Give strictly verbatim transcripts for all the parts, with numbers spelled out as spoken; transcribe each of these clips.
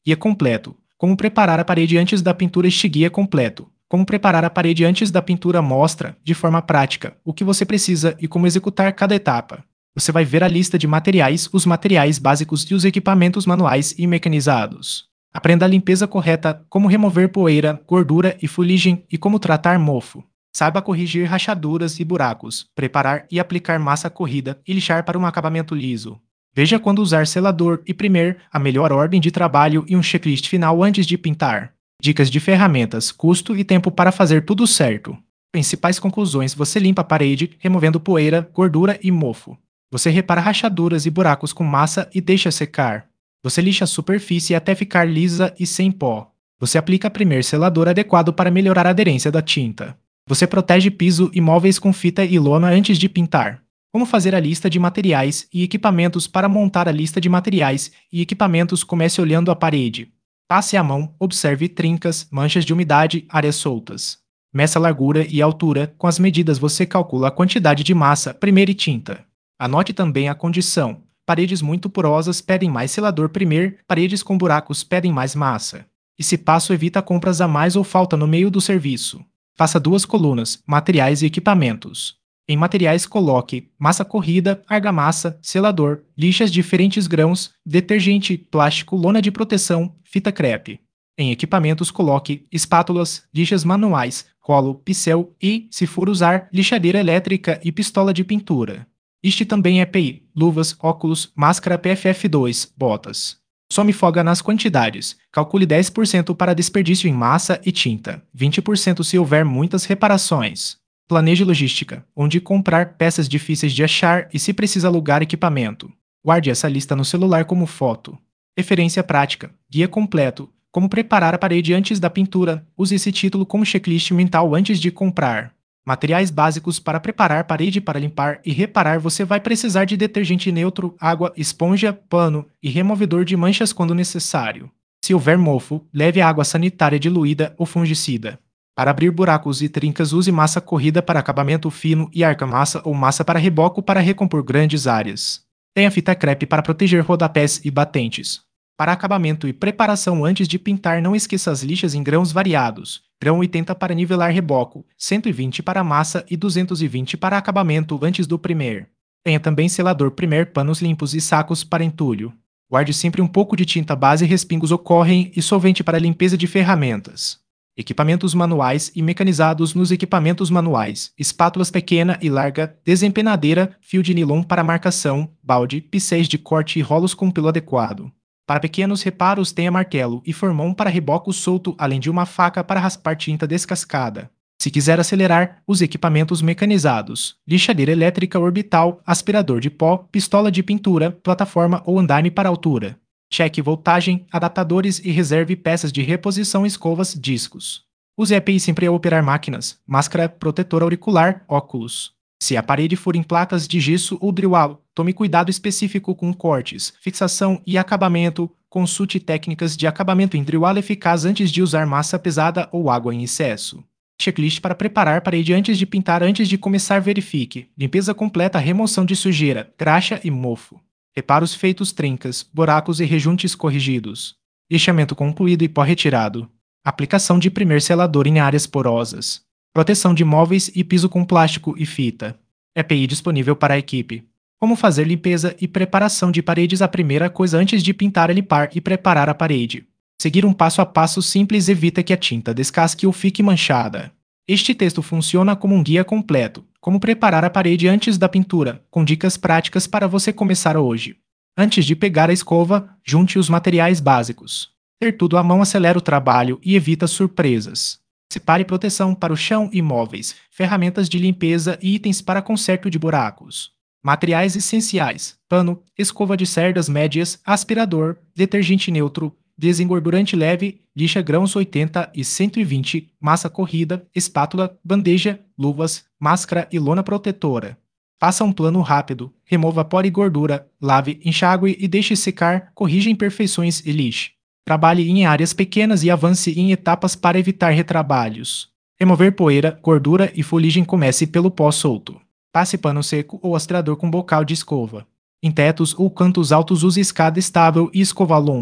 Guia completo. Como preparar a parede antes da pintura. Este guia completo. Como preparar a parede antes da pintura mostra, de forma prática, o que você precisa e como executar cada etapa. Você vai ver a lista de materiais, os materiais básicos e os equipamentos manuais e mecanizados. Aprenda a limpeza correta, como remover poeira, gordura e fuligem e como tratar mofo. Saiba corrigir rachaduras e buracos, preparar e aplicar massa corrida e lixar para um acabamento liso. Veja quando usar selador e primer, a melhor ordem de trabalho e um checklist final antes de pintar. Dicas de ferramentas, custo e tempo para fazer tudo certo. Principais conclusões: você limpa a parede, removendo poeira, gordura e mofo. Você repara rachaduras e buracos com massa e deixa secar. Você lixa a superfície até ficar lisa e sem pó. Você aplica primeiro selador adequado para melhorar a aderência da tinta. Você protege piso e móveis com fita e lona antes de pintar. Como fazer a lista de materiais e equipamentos. Para montar a lista de materiais e equipamentos, comece olhando a parede. Passe a mão, observe trincas, manchas de umidade, áreas soltas. Meça a largura e altura. Com as medidas você calcula a quantidade de massa, primeiro e tinta. Anote também a condição. Paredes muito porosas pedem mais selador primeiro, paredes com buracos pedem mais massa. Esse passo evita compras a mais ou falta no meio do serviço. Faça duas colunas, materiais e equipamentos. Em materiais coloque massa corrida, argamassa, selador, lixas de diferentes grãos, detergente, plástico, lona de proteção, fita crepe. Em equipamentos coloque espátulas, lixas manuais, rolo, pincel e, se for usar, lixadeira elétrica e pistola de pintura. Este também é E P I, luvas, óculos, máscara P F F dois, botas. Some folga nas quantidades. Calcule dez por cento para desperdício em massa e tinta, vinte por cento se houver muitas reparações. Planeje logística, onde comprar peças difíceis de achar e se precisa alugar equipamento. Guarde essa lista no celular como foto. Referência prática, guia completo, como preparar a parede antes da pintura. Use esse título como checklist mental antes de comprar. Materiais básicos para preparar parede. Para limpar e reparar você vai precisar de detergente neutro, água, esponja, pano e removedor de manchas quando necessário. Se houver mofo, leve água sanitária diluída ou fungicida. Para abrir buracos e trincas, use massa corrida para acabamento fino e argamassa ou massa para reboco para recompor grandes áreas. Tenha fita crepe para proteger rodapés e batentes. Para acabamento e preparação antes de pintar, não esqueça as lixas em grãos variados. Grão oitenta para nivelar reboco, cento e vinte para massa e duzentos e vinte para acabamento antes do primer. Tenha também selador primer, panos limpos e sacos para entulho. Guarde sempre um pouco de tinta base, respingos ocorrem e solvente para limpeza de ferramentas. Equipamentos manuais e mecanizados. Nos equipamentos manuais: espátulas pequena e larga, desempenadeira, fio de nilon para marcação, balde, pincéis de corte e rolos com pelo adequado. Para pequenos reparos, tenha martelo e formão para reboco solto, além de uma faca para raspar tinta descascada. Se quiser acelerar, use equipamentos mecanizados: lixadeira elétrica orbital, aspirador de pó, pistola de pintura, plataforma ou andaime para altura. Cheque voltagem, adaptadores e reserve peças de reposição, escovas, discos. Use E P I sempre ao operar máquinas, máscara protetora auricular, óculos. Se a parede for em placas de gesso ou drywall, tome cuidado específico com cortes, fixação e acabamento. Consulte técnicas de acabamento em drywall eficaz antes de usar massa pesada ou água em excesso. Checklist para preparar parede antes de pintar. Antes de começar, verifique: limpeza completa, remoção de sujeira, graxa e mofo. Reparos feitos, trincas, buracos e rejuntes corrigidos. Lixamento concluído e pó retirado. Aplicação de primeiro selador em áreas porosas. Proteção de móveis e piso com plástico e fita. E P I disponível para a equipe. Como fazer limpeza e preparação de paredes. A primeira coisa antes de pintar é limpar e preparar a parede. Seguir um passo a passo simples evita que a tinta descasque ou fique manchada. Este texto funciona como um guia completo, como preparar a parede antes da pintura, com dicas práticas para você começar hoje. Antes de pegar a escova, junte os materiais básicos. Ter tudo à mão acelera o trabalho e evita surpresas. Separe proteção para o chão e móveis, ferramentas de limpeza e itens para conserto de buracos. Materiais essenciais: pano, escova de cerdas médias, aspirador, detergente neutro, desengordurante leve, lixa grãos oitenta e cento e vinte, massa corrida, espátula, bandeja, luvas, máscara e lona protetora. Faça um plano rápido, remova pó e gordura, lave, enxague e deixe secar, corrija imperfeições e lixe. Trabalhe em áreas pequenas e avance em etapas para evitar retrabalhos. Remover poeira, gordura e fuligem. Comece pelo pó solto. Passe pano seco ou aspirador com bocal de escova. Em tetos ou cantos altos, use escada estável e escova longa.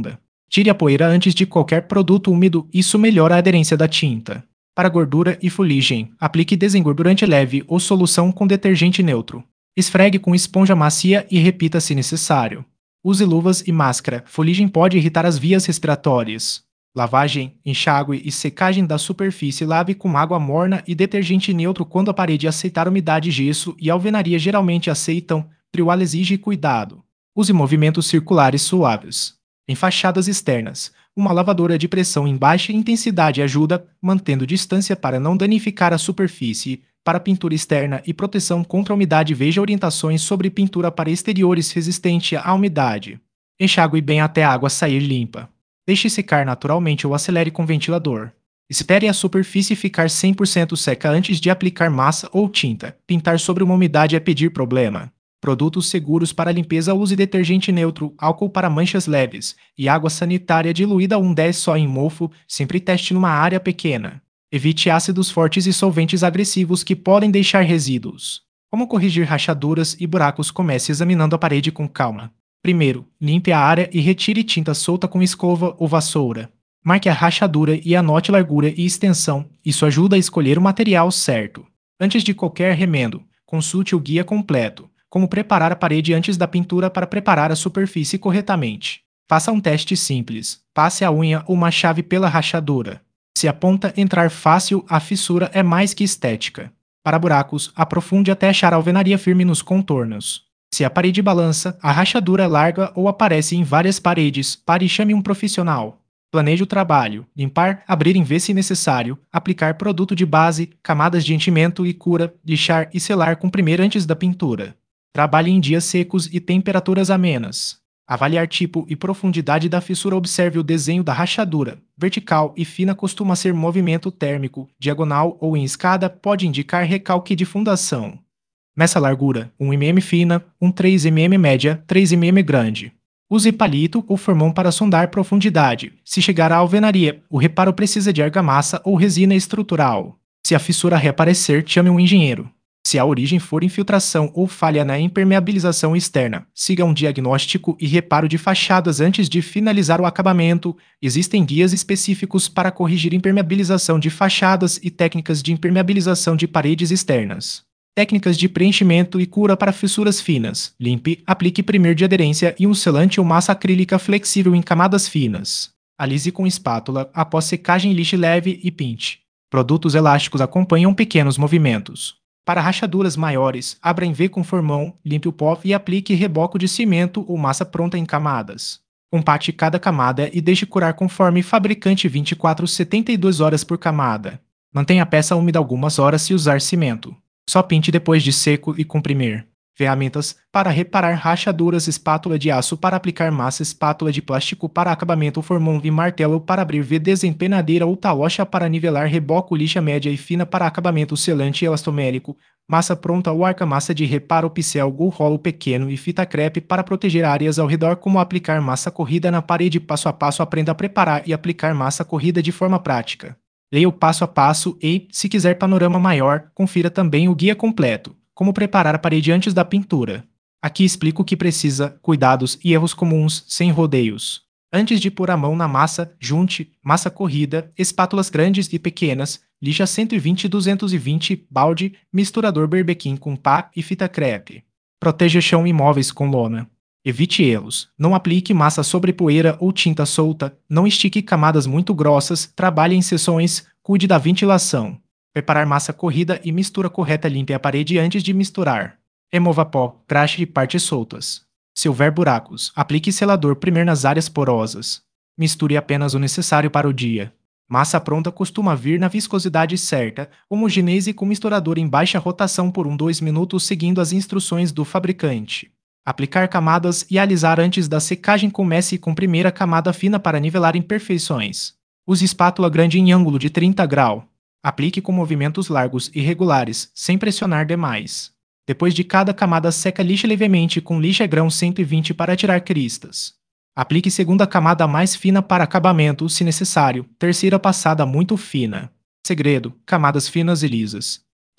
Tire a poeira antes de qualquer produto úmido, isso melhora a aderência da tinta. Para gordura e fuligem, aplique desengordurante leve ou solução com detergente neutro. Esfregue com esponja macia e repita se necessário. Use luvas e máscara, fuligem pode irritar as vias respiratórias. Lavagem, enxágue e secagem da superfície. Lave com água morna e detergente neutro quando a parede aceitar umidade. Gesso e alvenaria geralmente aceitam, triwall exige cuidado. Use movimentos circulares suaves. Em fachadas externas, uma lavadora de pressão em baixa intensidade ajuda, mantendo distância para não danificar a superfície. Para pintura externa e proteção contra a umidade, veja orientações sobre pintura para exteriores resistente à umidade. Enxague bem até a água sair limpa. Deixe secar naturalmente ou acelere com ventilador. Espere a superfície ficar cem por cento seca antes de aplicar massa ou tinta. Pintar sobre uma umidade é pedir problema. Produtos seguros para limpeza: use detergente neutro, álcool para manchas leves e água sanitária diluída um dez só em mofo. Sempre teste numa área pequena. Evite ácidos fortes e solventes agressivos que podem deixar resíduos. Como corrigir rachaduras e buracos? Comece examinando a parede com calma. Primeiro, limpe a área e retire tinta solta com escova ou vassoura. Marque a rachadura e anote largura e extensão, isso ajuda a escolher o material certo. Antes de qualquer remendo, consulte o guia completo. Como preparar a parede antes da pintura para preparar a superfície corretamente. Faça um teste simples. Passe a unha ou uma chave pela rachadura. Se a ponta entrar fácil, a fissura é mais que estética. Para buracos, aprofunde até achar a alvenaria firme nos contornos. Se a parede balança, a rachadura é larga ou aparece em várias paredes, pare e chame um profissional. Planeje o trabalho: limpar, abrir em vez se necessário, aplicar produto de base, camadas de enchimento e cura, lixar e selar com primeiro antes da pintura. Trabalhe em dias secos e temperaturas amenas. Avaliar tipo e profundidade da fissura. Observe o desenho da rachadura. Vertical e fina costuma ser movimento térmico, diagonal ou em escada pode indicar recalque de fundação. Meça a largura: um milímetro fina, um três milímetros média, três milímetros grande. Use palito ou formão para sondar profundidade. Se chegar à alvenaria, o reparo precisa de argamassa ou resina estrutural. Se a fissura reaparecer, chame um engenheiro. Se a origem for infiltração ou falha na impermeabilização externa, siga um diagnóstico e reparo de fachadas antes de finalizar o acabamento. Existem guias específicos para corrigir impermeabilização de fachadas e técnicas de impermeabilização de paredes externas. Técnicas de preenchimento e cura para fissuras finas. Limpe, aplique primer de aderência e um selante ou massa acrílica flexível em camadas finas. Alise com espátula, após secagem lixe leve e pinte. Produtos elásticos acompanham pequenos movimentos. Para rachaduras maiores, abra em V com formão, limpe o pó e aplique reboco de cimento ou massa pronta em camadas. Compacte cada camada e deixe curar conforme fabricante vinte e quatro a setenta e duas horas por camada. Mantenha a peça úmida algumas horas se usar cimento. Só pinte depois de seco e comprimir. Ferramentas para reparar rachaduras: espátula de aço para aplicar massa, espátula de plástico para acabamento, formão e martelo para abrir V, desempenadeira ou talocha para nivelar, reboco, lixa média e fina para acabamento, selante elastomérico, massa pronta ou argamassa de reparo, pincel ou rolo pequeno e fita crepe para proteger áreas ao redor. Como aplicar massa corrida na parede. Passo a passo, aprenda a preparar e aplicar massa corrida de forma prática. Leia o passo a passo e, se quiser panorama maior, confira também o guia completo. Como preparar a parede antes da pintura. Aqui explico o que precisa, cuidados e erros comuns, sem rodeios. Antes de pôr a mão na massa, junte massa corrida, espátulas grandes e pequenas, lixa cento e vinte a duzentos e vinte, balde, misturador berbequim com pá e fita crepe. Proteja chão e móveis com lona. Evite erros. Não aplique massa sobre poeira ou tinta solta, não estique camadas muito grossas, trabalhe em seções, cuide da ventilação. Preparar massa corrida e mistura correta. Limpe a parede antes de misturar. Remova pó, graxa e partes soltas. Se houver buracos, aplique selador primeiro nas áreas porosas. Misture apenas o necessário para o dia. Massa pronta costuma vir na viscosidade certa, homogeneize com misturador em baixa rotação por um a dois minutos seguindo as instruções do fabricante. Aplicar camadas e alisar antes da secagem. Comece com primeira camada fina para nivelar imperfeições. Use espátula grande em ângulo de trinta graus. Aplique com movimentos largos e regulares, sem pressionar demais. Depois de cada camada seca, lixe levemente com lixa grão cento e vinte para tirar cristas. Aplique segunda camada mais fina para acabamento, se necessário, terceira passada muito fina. Segredo: camadas finas e lisas.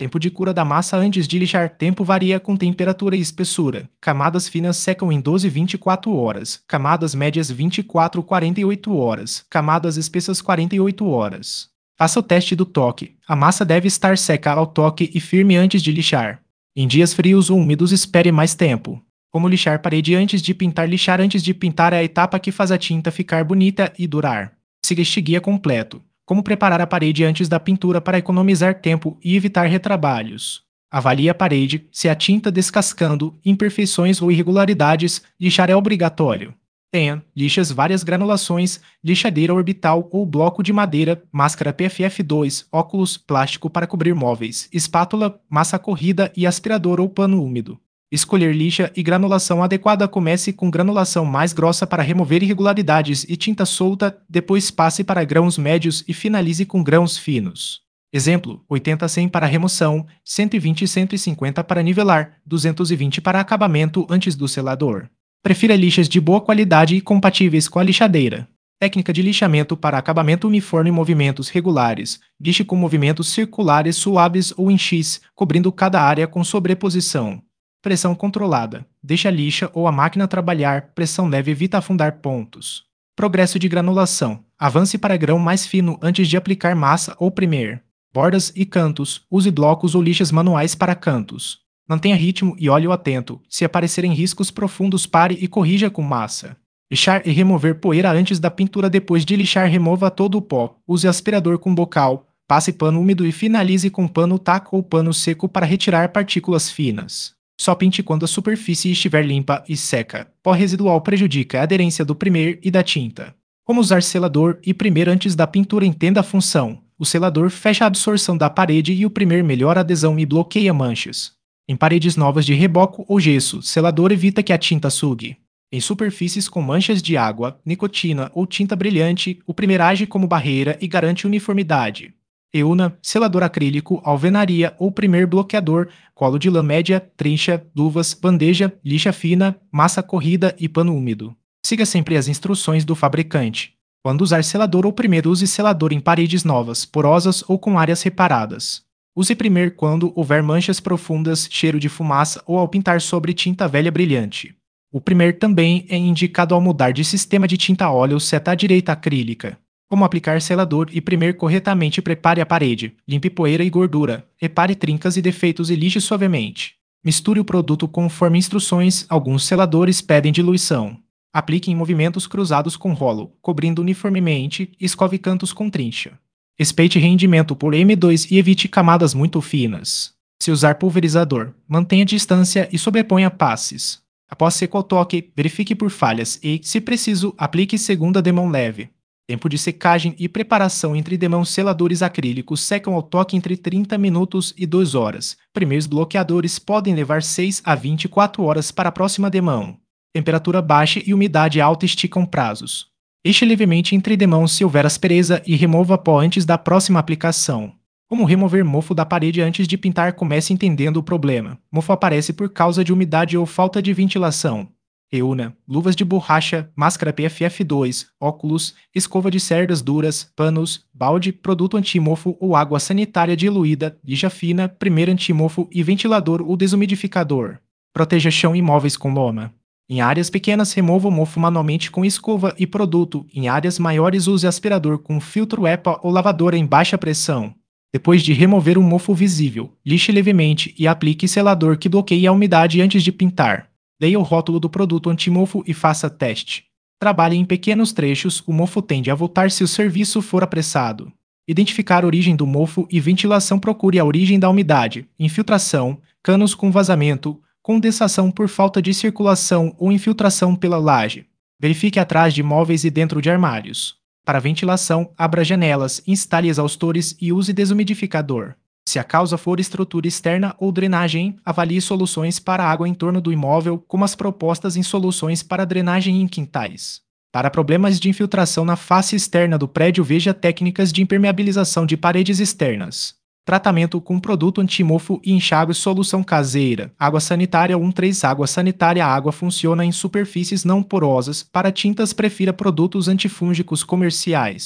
Tempo de cura da massa antes de lixar. Tempo varia com temperatura e espessura. Camadas finas secam em doze a vinte e quatro horas. Camadas médias vinte e quatro a quarenta e oito horas. Camadas espessas quarenta e oito horas. Faça o teste do toque. A massa deve estar seca ao toque e firme antes de lixar. Em dias frios ou úmidos, espere mais tempo. Como lixar parede antes de pintar. Lixar antes de pintar é a etapa que faz a tinta ficar bonita e durar. Siga este guia completo. Como preparar a parede antes da pintura para economizar tempo e evitar retrabalhos. Avalie a parede. Se a tinta descascando, imperfeições ou irregularidades, lixar é obrigatório. Tenha lixas várias granulações, lixadeira orbital ou bloco de madeira, máscara P F F dois, óculos, plástico para cobrir móveis, espátula, massa corrida e aspirador ou pano úmido. Escolher lixa e granulação adequada. Comece com granulação mais grossa para remover irregularidades e tinta solta, depois passe para grãos médios e finalize com grãos finos. Exemplo: oitenta a cem para remoção, cento e vinte a cento e cinquenta para nivelar, duzentos e vinte para acabamento antes do selador. Prefira lixas de boa qualidade e compatíveis com a lixadeira. Técnica de lixamento para acabamento uniforme em movimentos regulares. Lixe com movimentos circulares suaves ou em X, cobrindo cada área com sobreposição. Pressão controlada. Deixe a lixa ou a máquina trabalhar. Pressão leve evita afundar pontos. Progresso de granulação. Avance para grão mais fino antes de aplicar massa ou primer. Bordas e cantos. Use blocos ou lixas manuais para cantos. Mantenha ritmo e olhe atento. Se aparecerem riscos profundos, pare e corrija com massa. Lixar e remover poeira antes da pintura. Depois de lixar, remova todo o pó. Use aspirador com bocal. Passe pano úmido e finalize com pano taco ou pano seco para retirar partículas finas. Só pinte quando a superfície estiver limpa e seca. Pó residual prejudica a aderência do primer e da tinta. Como usar selador e primer antes da pintura? Entenda a função. O selador fecha a absorção da parede e o primer melhora a adesão e bloqueia manchas. Em paredes novas de reboco ou gesso, selador evita que a tinta sugue. Em superfícies com manchas de água, nicotina ou tinta brilhante, o primer age como barreira e garante uniformidade. Euna, selador acrílico, alvenaria ou primer bloqueador, colo de lã média, trincha, luvas, bandeja, lixa fina, massa corrida e pano úmido. Siga sempre as instruções do fabricante. Quando usar selador ou primer, use selador em paredes novas, porosas ou com áreas reparadas. Use primer quando houver manchas profundas, cheiro de fumaça ou ao pintar sobre tinta velha brilhante. O primer também é indicado ao mudar de sistema de tinta óleo seta à direita acrílica. Como aplicar selador e primer corretamente? Prepare a parede, limpe poeira e gordura, repare trincas e defeitos e lixe suavemente. Misture o produto conforme instruções. Alguns seladores pedem diluição. Aplique em movimentos cruzados com rolo, cobrindo uniformemente, e escove cantos com trincha. Respeite rendimento por M dois e evite camadas muito finas. Se usar pulverizador, mantenha distância e sobreponha passes. Após seco ao toque, verifique por falhas e, se preciso, aplique segunda demão leve. Tempo de secagem e preparação entre demãos. Seladores acrílicos secam ao toque entre trinta minutos e duas horas. Primeiros bloqueadores podem levar seis a vinte e quatro horas para a próxima demão. Temperatura baixa e umidade alta esticam prazos. Enche levemente entre demãos se houver aspereza e remova pó antes da próxima aplicação. Como remover mofo da parede antes de pintar? Comece entendendo o problema. Mofo aparece por causa de umidade ou falta de ventilação. Reúna luvas de borracha, máscara P F F dois, óculos, escova de cerdas duras, panos, balde, produto antimofo ou água sanitária diluída, lixa fina, primeiro antimofo e ventilador ou desumidificador. Proteja chão e móveis com lona. Em áreas pequenas, remova o mofo manualmente com escova e produto. Em áreas maiores, use aspirador com filtro E P A ou lavadora em baixa pressão. Depois de remover o mofo visível, lixe levemente e aplique selador que bloqueie a umidade antes de pintar. Leia o rótulo do produto antimofo e faça teste. Trabalhe em pequenos trechos. O mofo tende a voltar se o serviço for apressado. Identificar a origem do mofo e ventilação. Procure a origem da umidade, infiltração, canos com vazamento, condensação por falta de circulação ou infiltração pela laje. Verifique atrás de móveis e dentro de armários. Para ventilação, abra janelas, instale exaustores e use desumidificador. Se a causa for estrutura externa ou drenagem, avalie soluções para água em torno do imóvel, como as propostas em soluções para drenagem em quintais. Para problemas de infiltração na face externa do prédio, veja técnicas de impermeabilização de paredes externas. Tratamento com produto antimofo e enxágue. Solução caseira. Água sanitária um três. Água sanitária. A água funciona em superfícies não porosas. Para tintas, prefira produtos antifúngicos comerciais.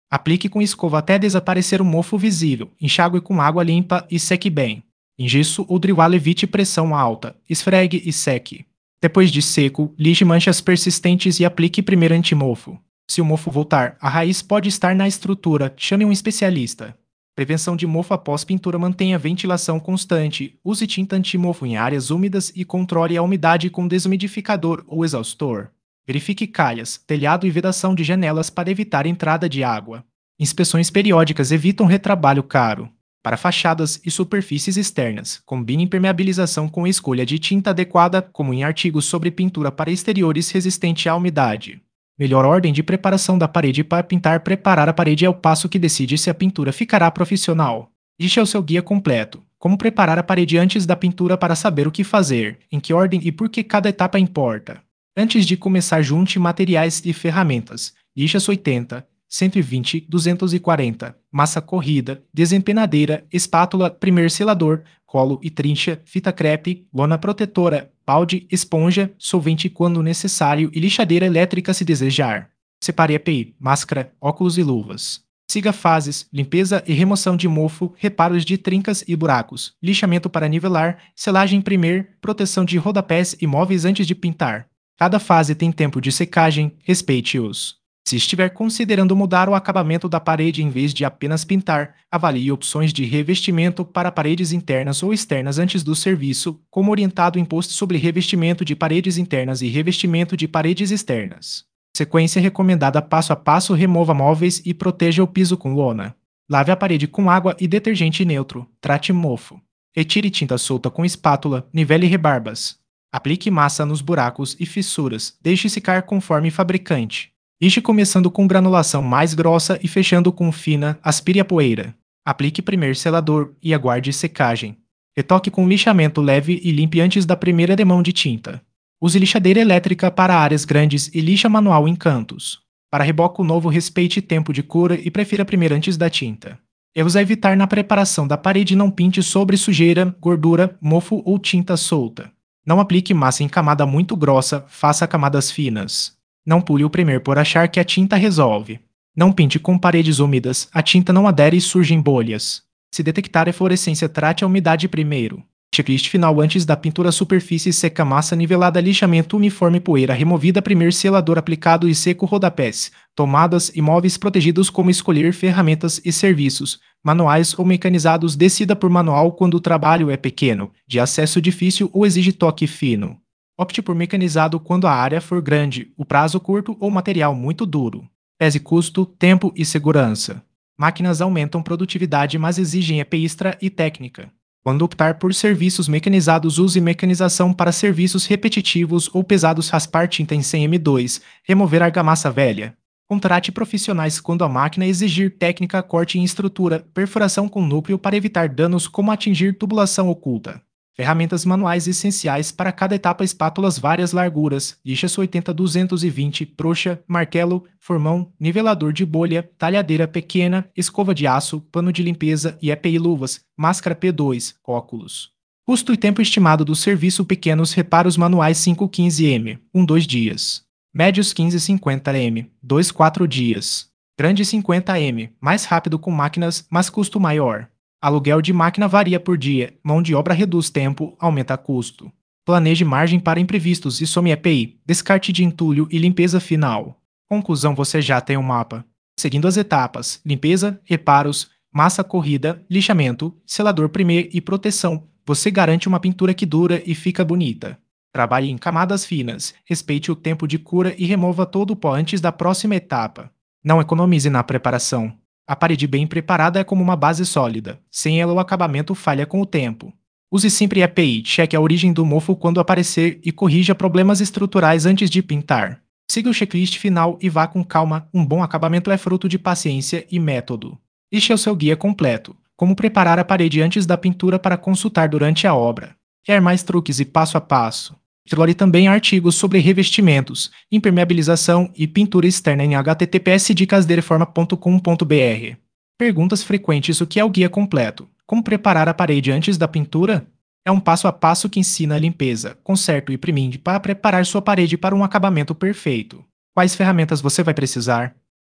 Aplique com escova até desaparecer o mofo visível, enxague com água limpa e seque bem. Em gesso ou drywall evite pressão alta, esfregue e seque. Depois de seco, lixe manchas persistentes e aplique primeiro antimofo. Se o mofo voltar, a raiz pode estar na estrutura, chame um especialista. Prevenção de mofo após pintura: mantenha ventilação constante, use tinta antimofo em áreas úmidas e controle a umidade com desumidificador ou exaustor. Verifique calhas, telhado e vedação de janelas para evitar entrada de água. Inspeções periódicas evitam retrabalho caro. Para fachadas e superfícies externas, combine impermeabilização com a escolha de tinta adequada, como em artigos sobre pintura para exteriores resistente à umidade. Melhor ordem de preparação da parede para pintar: preparar a parede é o passo que decide se a pintura ficará profissional. Este é o seu guia completo. Como preparar a parede antes da pintura para saber o que fazer, em que ordem e por que cada etapa importa. Antes de começar, junte materiais e ferramentas: lixas oitenta, cento e vinte, duzentos e quarenta, massa corrida, desempenadeira, espátula, primeiro selador, colo e trincha, fita crepe, lona protetora, balde, esponja, solvente quando necessário e lixadeira elétrica se desejar. Separe E P I, máscara, óculos e luvas. Siga fases: limpeza e remoção de mofo, reparos de trincas e buracos, lixamento para nivelar, selagem primeiro, proteção de rodapés e móveis antes de pintar. Cada fase tem tempo de secagem, respeite-os. Se estiver considerando mudar o acabamento da parede em vez de apenas pintar, avalie opções de revestimento para paredes internas ou externas antes do serviço, como orientado imposto sobre revestimento de paredes internas e revestimento de paredes externas. Sequência recomendada: passo a passo, remova móveis e proteja o piso com lona. Lave a parede com água e detergente neutro, trate mofo. Retire tinta solta com espátula, nivele rebarbas. Aplique massa nos buracos e fissuras, deixe secar conforme fabricante. Lixe começando com granulação mais grossa e fechando com fina, aspire a poeira. Aplique primeiro selador e aguarde secagem. Retoque com lixamento leve e limpe antes da primeira demão de tinta. Use lixadeira elétrica para áreas grandes e lixa manual em cantos. Para reboco novo, respeite tempo de cura e prefira primeiro antes da tinta. Erros a evitar na preparação da parede: não pinte sobre sujeira, gordura, mofo ou tinta solta. Não aplique massa em camada muito grossa, faça camadas finas. Não pule o primer por achar que a tinta resolve. Não pinte com paredes úmidas, a tinta não adere e surgem bolhas. Se detectar eflorescência, trate a umidade primeiro. Checklist final: antes da pintura: superfície seca, massa nivelada, lixamento uniforme, poeira removida, primeiro selador aplicado e seco, rodapés, tomadas e móveis protegidos. Como escolher ferramentas e serviços, manuais ou mecanizados? Decida por manual quando o trabalho é pequeno, de acesso difícil ou exige toque fino. Opte por mecanizado quando a área for grande, o prazo curto ou material muito duro. Pese custo, tempo e segurança. Máquinas aumentam produtividade, mas exigem E P I extra e técnica. Quando optar por serviços mecanizados, use mecanização para serviços repetitivos ou pesados: raspar tinta em cem mililitros dois, remover argamassa velha. Contrate profissionais quando a máquina exigir técnica: corte em estrutura, perfuração com núcleo para evitar danos como atingir tubulação oculta. Ferramentas manuais essenciais para cada etapa: espátulas várias larguras, lixas oitenta, duzentos e vinte, trouxa, martelo, formão, nivelador de bolha, talhadeira pequena, escova de aço, pano de limpeza e E P I, luvas, máscara P dois, óculos. Custo e tempo estimado do serviço: pequenos reparos manuais cinco a quinze milímetros, um a dois dias. Médios quinze a cinquenta milímetros, dois a quatro dias. Grande cinquenta milímetros, mais rápido com máquinas, mas custo maior. Aluguel de máquina varia por dia, mão de obra reduz tempo, aumenta custo. Planeje margem para imprevistos e some E P I, descarte de entulho e limpeza final. Conclusão: você já tem um mapa. Seguindo as etapas: limpeza, reparos, massa corrida, lixamento, selador primeiro e proteção, você garante uma pintura que dura e fica bonita. Trabalhe em camadas finas, respeite o tempo de cura e remova todo o pó antes da próxima etapa. Não economize na preparação. A parede bem preparada é como uma base sólida. Sem ela, o acabamento falha com o tempo. Use sempre E P I, cheque a origem do mofo quando aparecer e corrija problemas estruturais antes de pintar. Siga o checklist final e vá com calma: um bom acabamento é fruto de paciência e método. Este é o seu guia completo: como preparar a parede antes da pintura, para consultar durante a obra. Quer mais truques e passo a passo? Explore também artigos sobre revestimentos, impermeabilização e pintura externa em h t t p s dicas de reforma ponto com ponto b r. Perguntas frequentes: o que é o guia completo? Como preparar a parede antes da pintura? É um passo a passo que ensina a limpeza, conserto e priming para preparar sua parede para um acabamento perfeito. Quais ferramentas você vai precisar?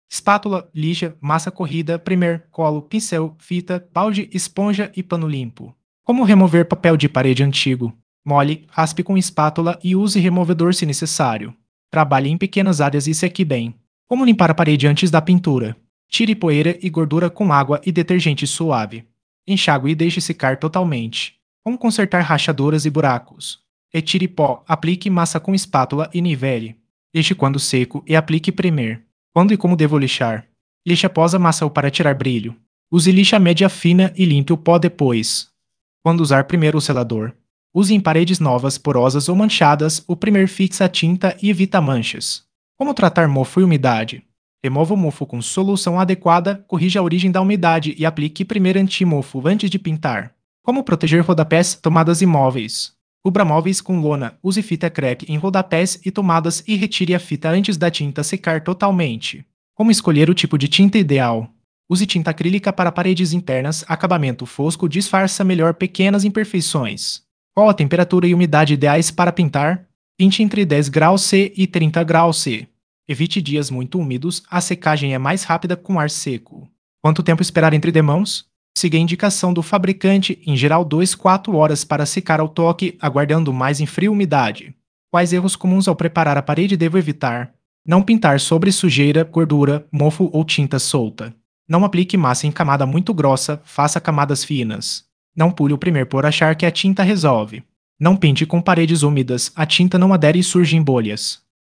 Espátula, lixa, massa corrida, primer, colo, pincel, fita, balde, esponja e pano limpo. Como remover papel de parede antigo? Molhe, raspe com espátula e use removedor se necessário. Trabalhe em pequenas áreas e seque bem. Como limpar a parede antes da pintura? Tire poeira e gordura com água e detergente suave. Enxague e deixe secar totalmente. Como consertar rachaduras e buracos? Retire pó, aplique massa com espátula e nivele. Deixe quando seco e aplique primer. Quando e como devo lixar? Lixe após a massa ou para tirar brilho. Use lixa média fina e limpe o pó depois. Quando usar primeiro o selador? Use em paredes novas, porosas ou manchadas, o primer fixa a tinta e evita manchas. Como tratar mofo e umidade? Remova o mofo com solução adequada, corrija a origem da umidade e aplique primeiro anti-mofo antes de pintar. Como proteger rodapés, tomadas e móveis? Cubra móveis com lona, use fita crepe em rodapés e tomadas e retire a fita antes da tinta secar totalmente. Como escolher o tipo de tinta ideal? Use tinta acrílica para paredes internas, acabamento fosco disfarça melhor pequenas imperfeições. Qual a temperatura e umidade ideais para pintar? Pinte entre dez graus C e trinta graus C. Evite dias muito úmidos, a secagem é mais rápida com ar seco. Quanto tempo esperar entre demãos? Siga a indicação do fabricante, em geral duas a quatro horas para secar ao toque, aguardando mais em fria umidade. Quais erros comuns ao preparar a parede devo evitar? Não pintar sobre sujeira, gordura, mofo ou tinta solta. Não aplique massa em camada muito grossa, faça camadas finas. Não pule o primeiro por achar que a tinta resolve. Não pinte com paredes úmidas, a tinta não adere e surge em bolhas.